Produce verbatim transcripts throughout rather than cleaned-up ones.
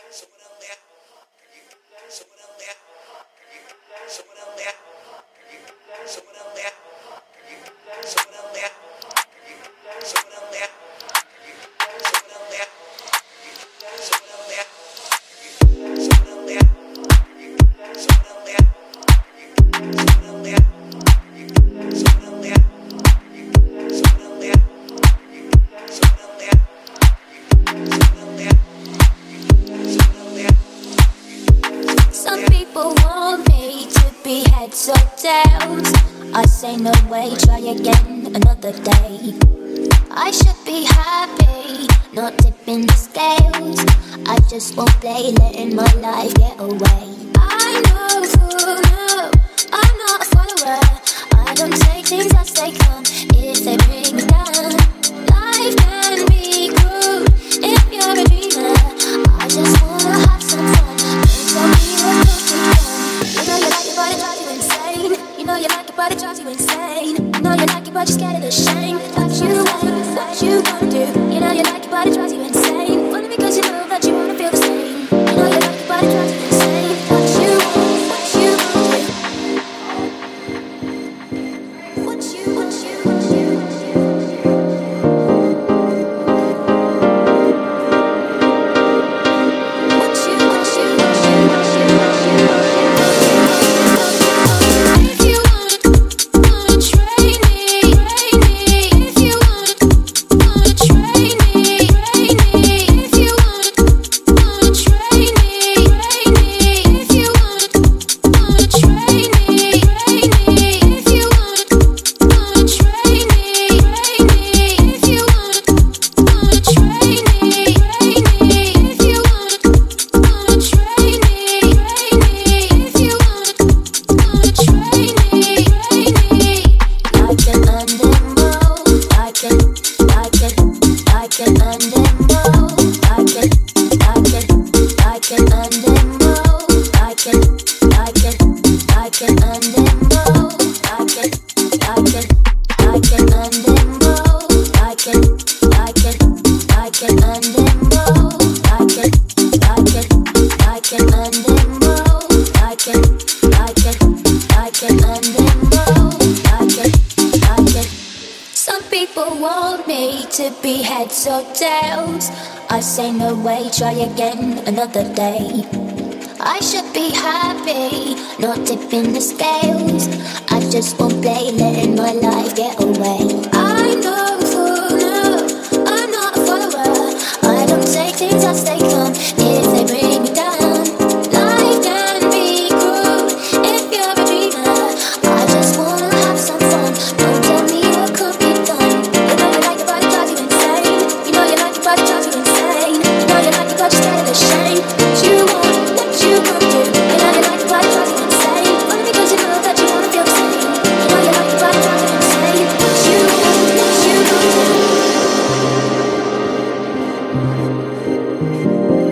Some people want me to be heads or tails. I say no way, try again another day. I should be happy, not tipping the scales. I just won't play, letting my life get away. I know, fool, no, I'm not a follower. I don't take things as they come, if they bring me down. Life can be cruel if you're a dreamer. I just wanna have some fun. Don't tell me what could be done. You know you like it, but it drives you insane. You know you like it, but it drives you insane. You know you like it, but you're scared of the shame. What you want, what you gonna do? You know you like it, but it drives you insane. Funny because you know that you wanna feel the same. You know you like it, but it drives you insane. What you want, what you gonna do? What you, what you, what you, what you, what you, what you, what you, what you. If you wanna, wanna train me, train me. If you wanna, wanna train me, train me. If you wanna, wanna train me, train me. If you wanna, wanna train me, train me. If you wanna, wanna train me, train me. If you wanna, wanna train me, train me. If you wanna, wanna train me, train me. If you wanna, wanna train me, train me. I can undermove, I can, I can, I can undermove, I can, I can, I can undermove, I can, I can, I can undermove, I can, I can, I can undermove, I can, I can, I can undermove, I can, I can, I can undermove, I can, I can, I can undermove, I can, I can. Some people want me to be heads or tails. I say no way, try again another day. I should be happy, not tipping the scales. I just won't play, letting my life get away. I know, fool, no, I'm not a follower. I don't take things as they come, if they bring me down. Life can be cruel if you're a dreamer. I just wanna have some fun. Don't tell me what could be done. You know you like it, but it drives you insane. You know you like it, but it drives you insane. You know you like it, but you're scared of the shame. What you want, what you gonna do? You know you like it, but it drives you insane. Funny because you know that you wanna feel the same. You know you like it, but it drives you insane. What you want, what you gonna do?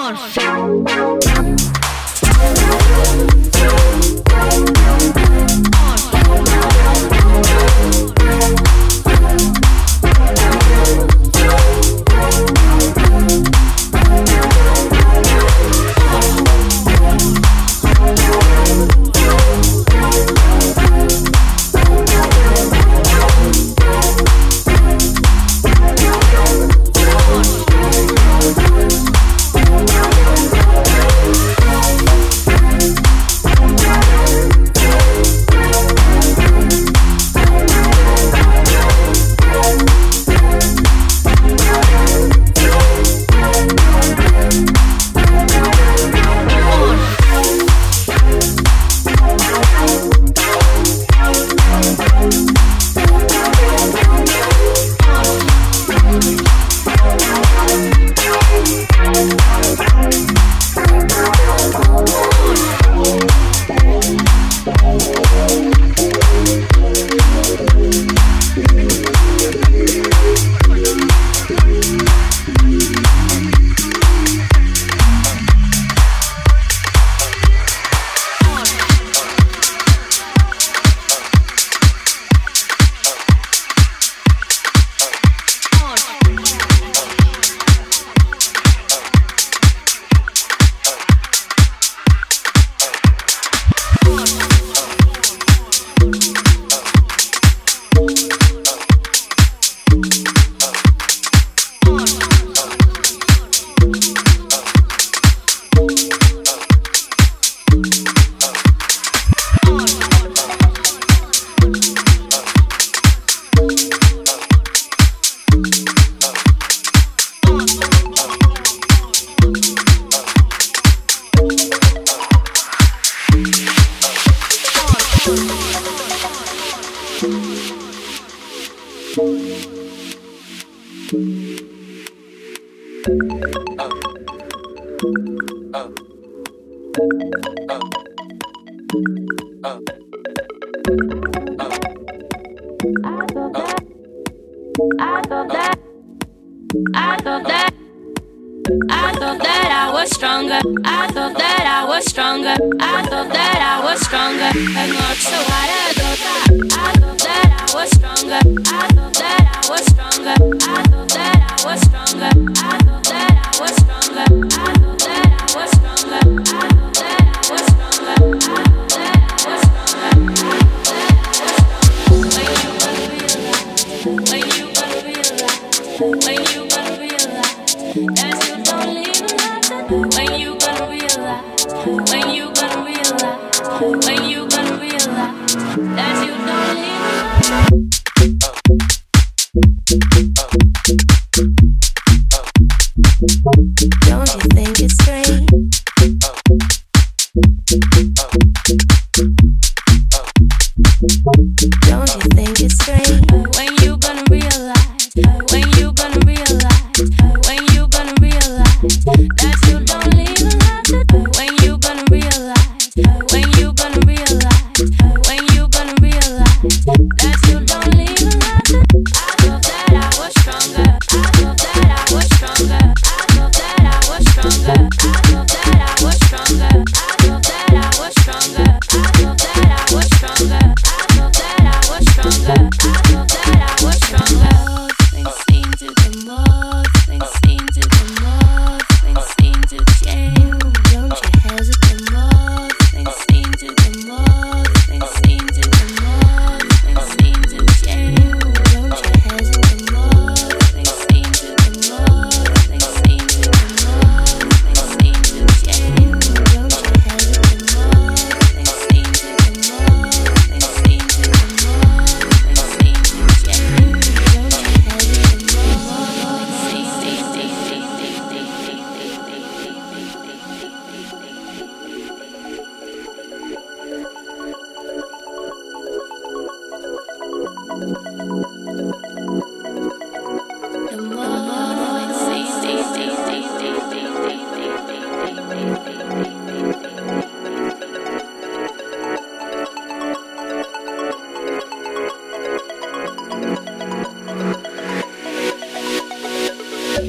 That you don't leave.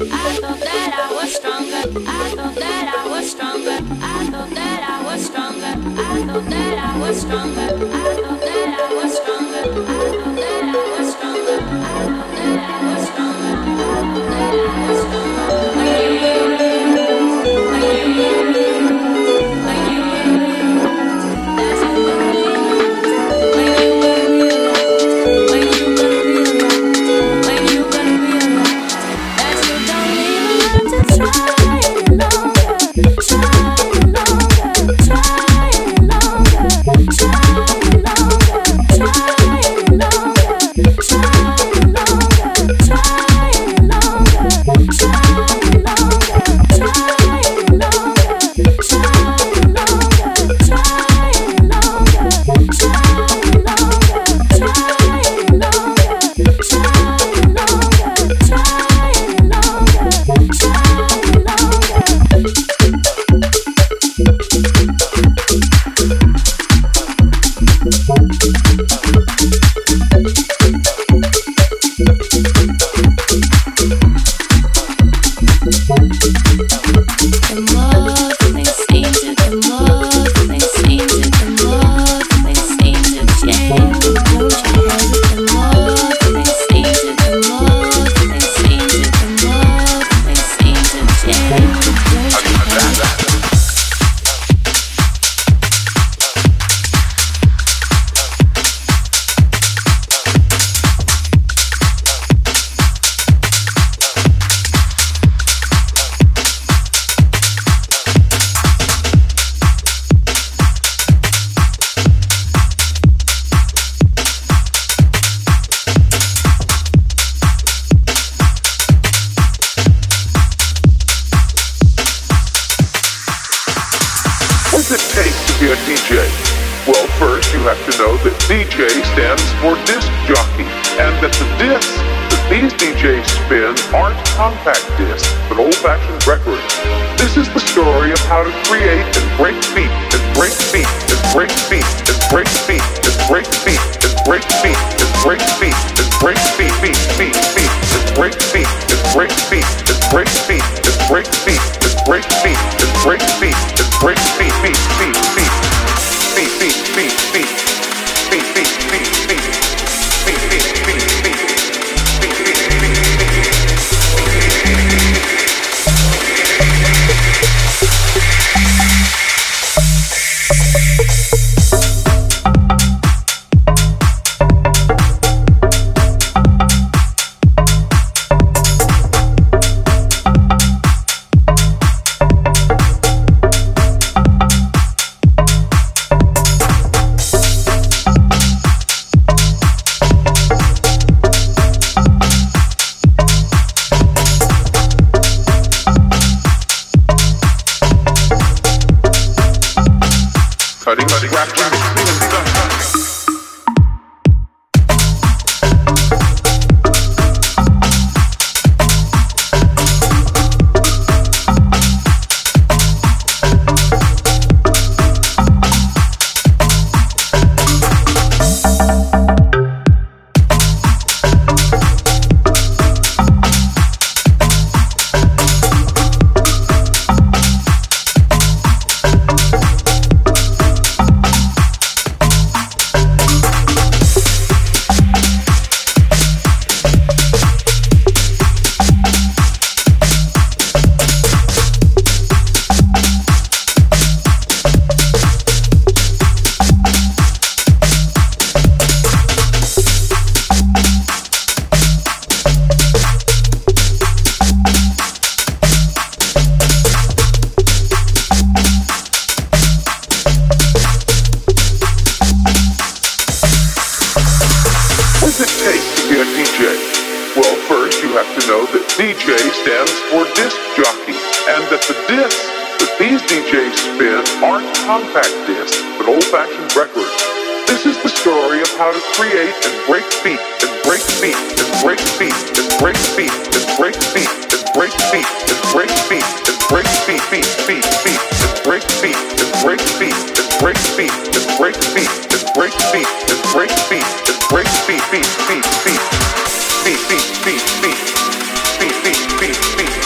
Beat, beat, beat, beat, beat, beat, beat, beat, beat, beat, beat, beat.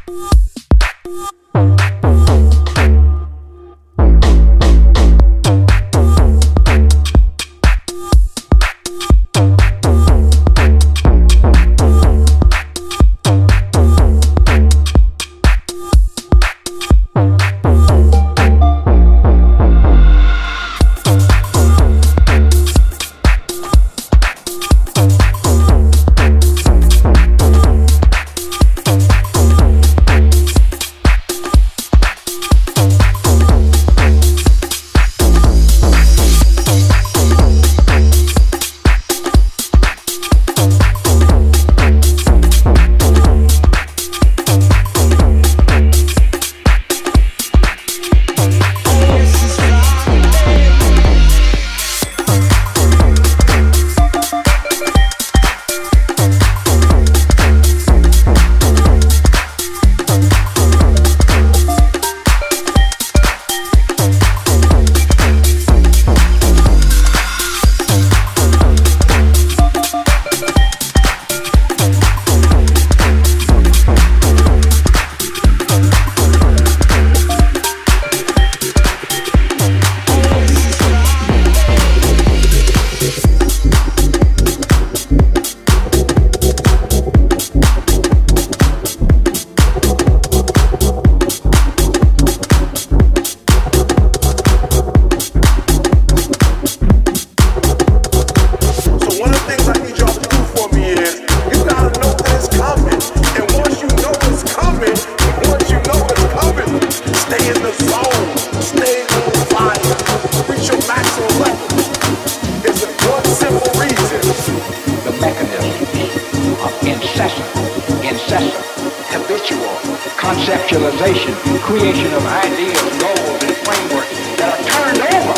conceptualization, creation of ideas, goals, and frameworks that are turned over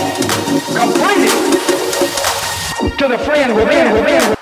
completely to the friend within, within.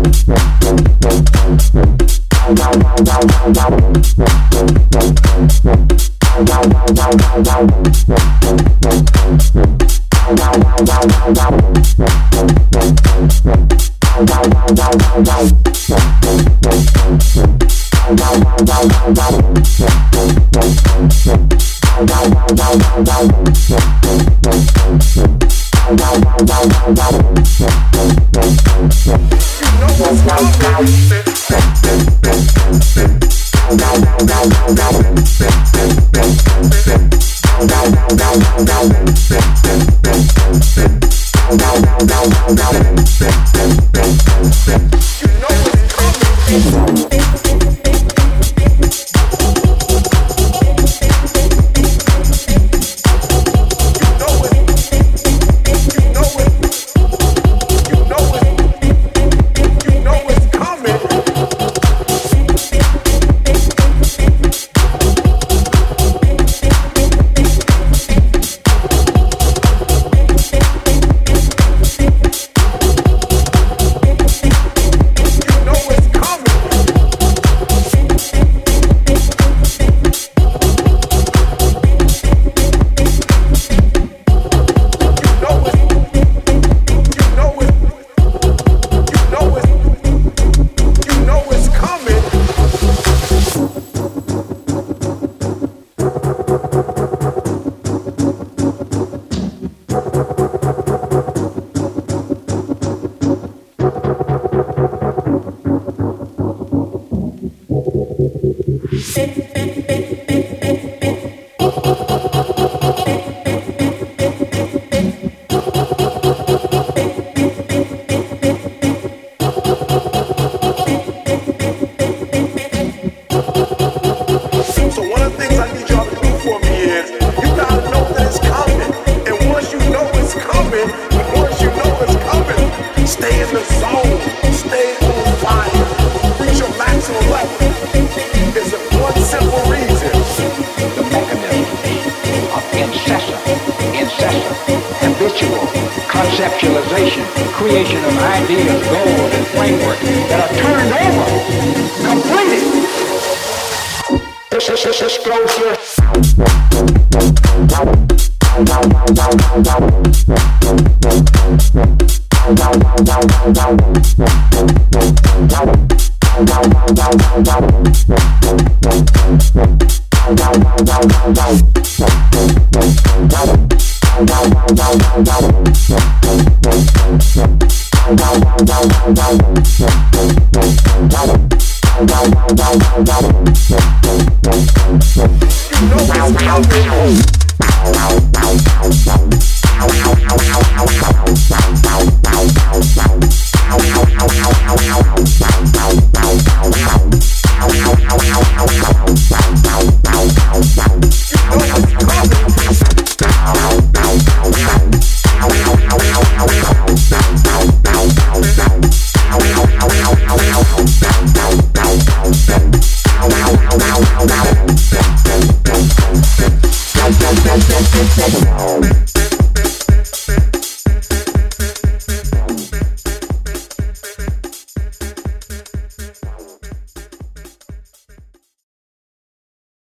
Conceptualization, creation of ideas, goals, and frameworks that are turned over, completed. This is this disclosure. Wow.